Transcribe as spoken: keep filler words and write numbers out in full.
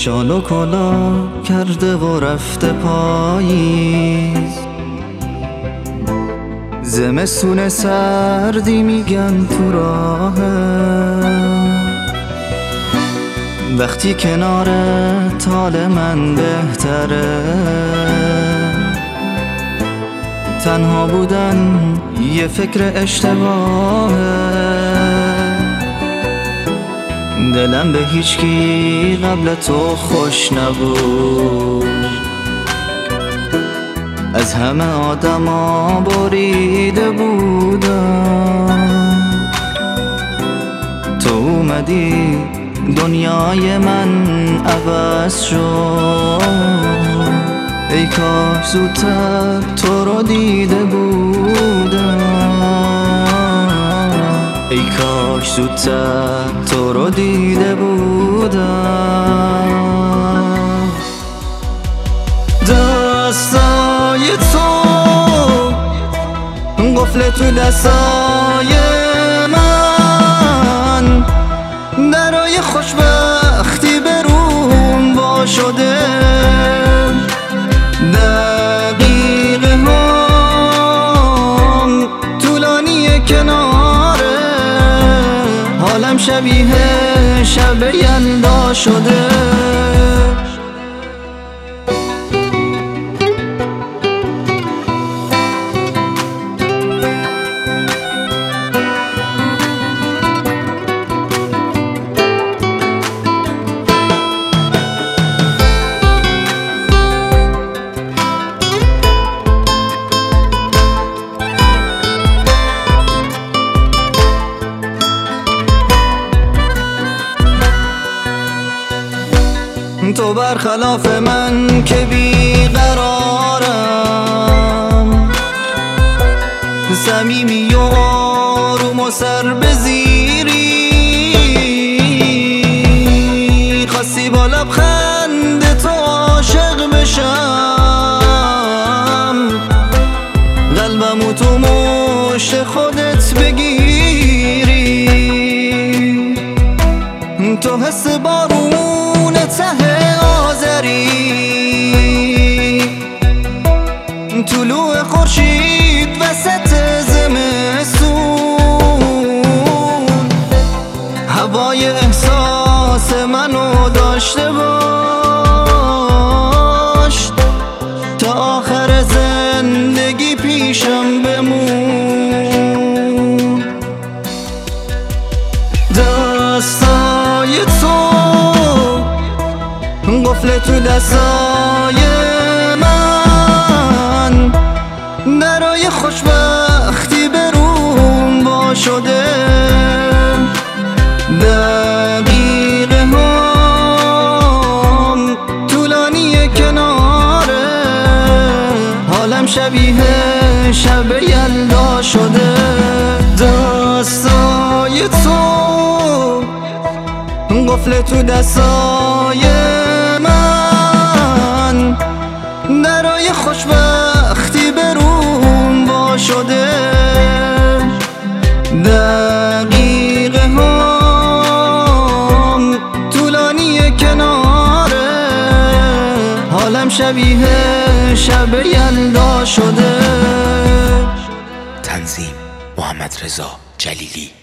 شال و کلا کرده و رفته پاییز، زمستون سردی میگن تو راهه، وقتی کنارت حال من بهتره، تنها بودن یه فکر اشتباهه، دلم به هیچکی قبل تو خوش نبود، از همه آدما بریده بودم، تو اومدی دنیای من عوض شد، ای کاش زودتر تو رو دیده بودم، ای کاش زودتر تو رو دیده بودم. دستای تو قفل تو دستای من، درای خوشبختی به روم وا شده، دقیقه هم طولانی کناره، حالم شبیه شب یلدا شده. تو برخلاف من که بیقرارم، صمیمی و آروم و سر بزیری، خواستی با لبخند تو عاشق بشم، قلبمو تو مشت خودت بگیری، تو حس بارون ته آذری، طلوع خورشید وسط زمستون، هوای احساس منو داشته باش، تا آخر زندگی پیشم بمون. دستای تو قفل تو دستای من، درای خوشبختی به روم وا شده، دقیقه هم طولانی کناره، حالم شبیه شب یلدا شده. دستای تو قفل تو دستای من، درای خوشبختی به روم وا شده، دقیقه هم طولانی کناره، حالم شبیه شب یلدا شده. تنظیم محمد رضا جلیلی.